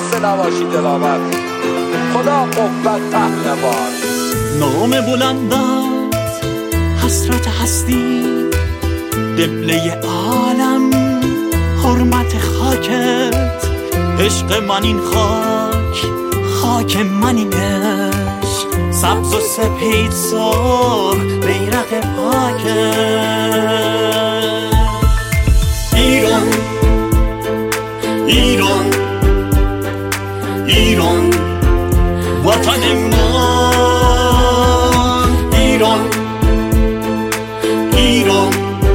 خسته نباشی دلاور، خدا قوت پهلوان. نام بلندت حسرت هستی، قبله عالم حرمت خاکت. عشق من این خاک، خاک من این عشق، سبز و سپید سرخ بیرق پاکت. ایران ایران ایران وطن من، ایران ایران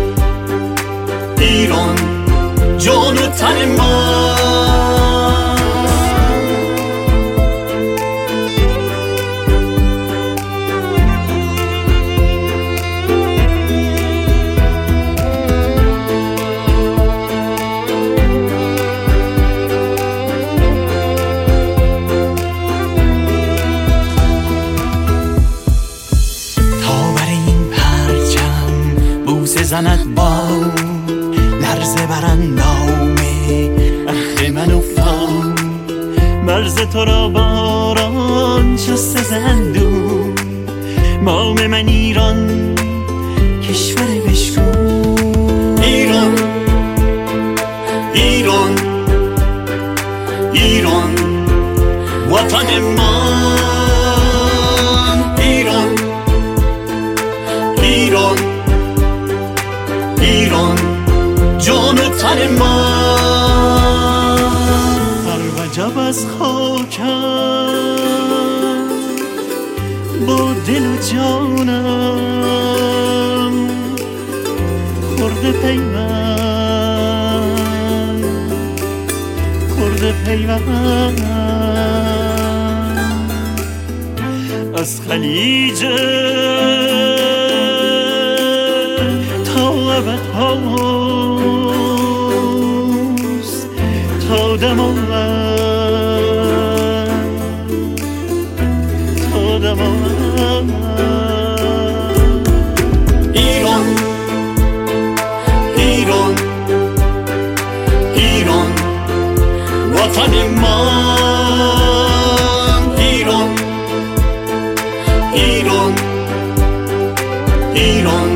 ایران جان و تن من. زند با لرزه برندامه عهد من افتاد، مرز تو را باران شسته زندون. مام من ایران کشور بشکو، ایران ایران ایران وطن من، ایران ایران ایران جان و تن من. هر وجب از خاکم با دل و جانم خورده پیوند، خورده پیوند. از خلیج هاست تا دماوند، تا دماوند. ایران ایران ایران وطن من، ایران ایران ایران